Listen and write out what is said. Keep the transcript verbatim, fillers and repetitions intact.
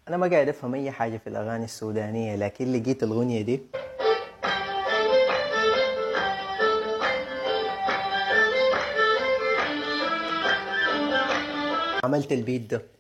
أنا ما قاعد أفهم أي حاجة في الأغاني السودانية، لكن لقيت الغنية دي عملت البيت ده.